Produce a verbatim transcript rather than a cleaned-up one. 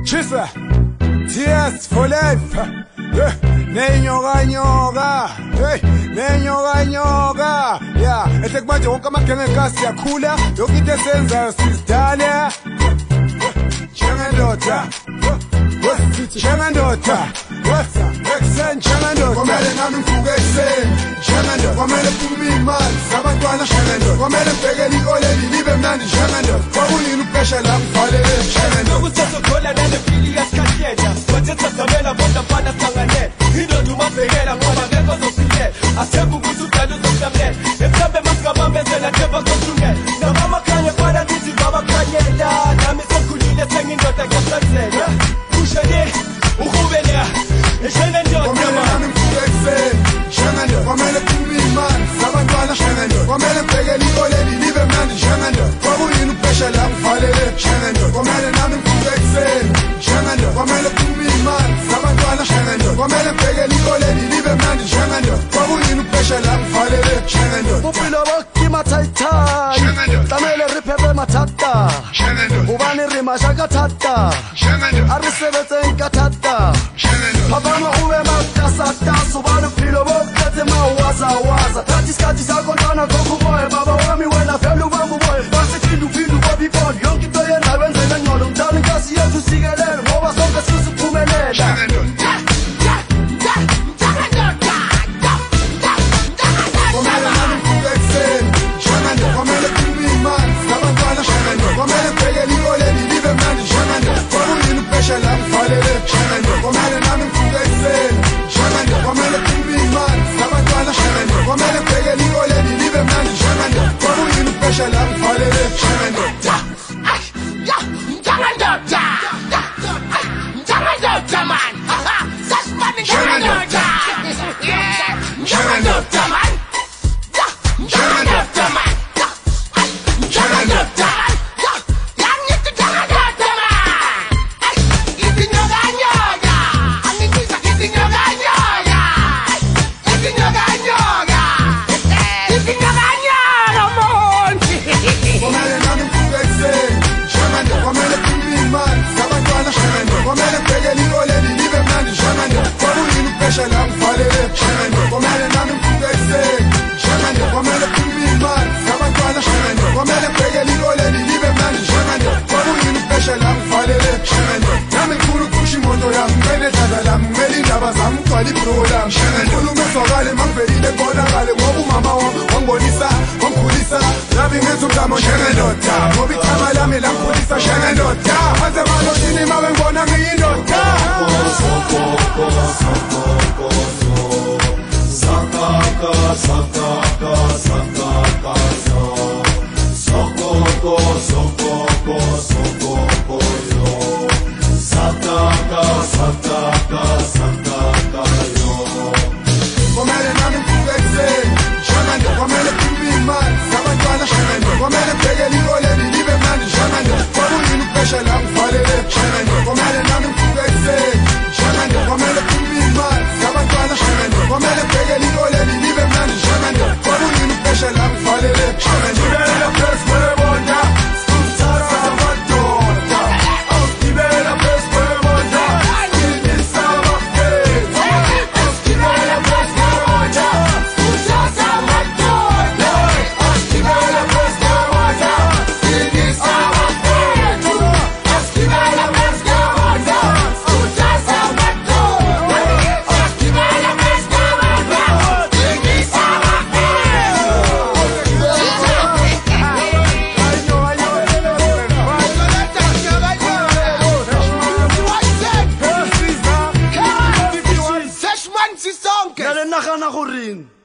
Chisa, tears for life. Nenyoka nyoka, hey, nenyoka nyoka. Yeah, ehle manje wonke amagengekazi siyakhula, yonke into esenzayo sisidala. Njengendoda, njengendoda, ekuseni njengendoda. Kwamele nami ngivuke ekuseni, njengendoda. Kwamele kuphume imali zabantwana, njengendoda. Kwamele ngibhekele ikoleni libe mnandi, njengendoda. Kwakuyini ukuphesha la ngivalele, njengendoda. Ukuthetha nale fili yasikhathiyetha, bathetha bona mfana sangane. Indoda umabhekela ngoba ngeke uzophilela. Athemba ukuthi udala uzomhlamlela. Emhlambe masigabambezela themba ngizosungela. Nabama khanye fana nithi baba khanyela. Nami sokhulile sengindoda ngiyasathela. Kusho le, uhubela. Eshene ndoda. Kwamele nami ngivuke ekuseni, njengendoda. Kwamele kuphume imali zabantwana, njengendoda. Kwamele ngibhekele ikoleni libe mnandi, njengendoda. Kwakuyini ukuphesha la ngivalele, njengendoda. Kwamele nami ngivuke ekuseni, njengendoda. Kwamele kuphume imali zabantwana, njengendoda. Kwamele ngibhekele ikoleni libe mnandi, njengendoda. Kwakuyini ukuphesha la ngivalele, njengendoda. Bophelo bo ke mathaithai, tlamele re phepe mathata, hobane re maja ka thata, a re sebetseng ka thata. Phapano o be makasatasa, hobane bophelo bo tletse mawazawaza. Thathi isikhathi sakho ntwana kokuboye, baba wami wena vele ubamba uboye. Basephindu-phindu babibona, yonke into yendawo enzele ngcono. Mdala inkazi yethu sikelele, ngoba sonke sisiphumelela. Kwamele nami ngivuke ekuseni, njengendoda. Kwamele kuphume imali zabantwana, njengendoda. Kwamele ngibhekele ikoleni libe mnandi, njengendoda. Kwakuyini ukuphesha la ngivalele, njengendoda. Kwamele nami ngivuke ekuseni, njengendoda. Kwamele kuphume imali zabantwana, njengendoda. Kwamele ngibhekele ikoleni libe mnandi, njengendoda. Kwakuyini ukuphesha la ngivalele, njengendoda. Njengendoda man, sasibani njengendoda. Njengendoda man, njengendoda man, njengendoda. Yangithi njengendoda man. Izinyoka nyoka, angibiza izinyoka nyoka. Izinyoka nyoka, izinyoka nyoka monti. Kwamele nami ngivuke ekuseni, njengendoda. Kwamele kuphume imali zabantwana, njengendoda. Kwamele ngibhekele ikoleni libe mnandi, njengendoda. Kwakuyini ukuphesha la ngivalele, njengendoda. Kwamele nami ngivuke ekuseni, njengendoda. Kwamele kuphume imali zabantwana, njengendoda. Kwamele ngibhekele ikoleni libe mnandi, njengendoda. Kwakuyini ukuphesha la ngivalele, njengendoda. Nami ngifuna ukusho imoto yami, ngibeke idlada lami, ngimele indaba zami, ngigcwale ibhruko lami, njengendoda. Ukhulume ezwakale mangivelile kubonakale, ngoba umama wami wangibonisa, wangikhulisa. Nami ngenza umzamo, njengendoda. Ngoba ichama lami langikhulisa, njengendoda. Maze malotini ma bengibona ngiyindoda. Sakaka, sakaka, sakaka, zo. Sokoko, sokoko, sokoko, yo. Sakaka, sakaka, sakaka, yo. Kwamele nami ngivuke ekuseni, njengendoda. Kwamele kuphume imali zabantwana, njengendoda. Kwamele ngibhekele ikoleni libe mnandi, njengendoda. Kwakuyini ukuphesha la ngivalele, njengendoda. Kwamele nami ngivuke ekuseni, njengendoda. Kwamele kuphume imali zabantwana, njengendoda. Kwamele ngibhekele ikoleni libe mnandi, njengendoda. Kwakuyini ukuphesha la ngivalele, njengendoda. Nale nagana goreng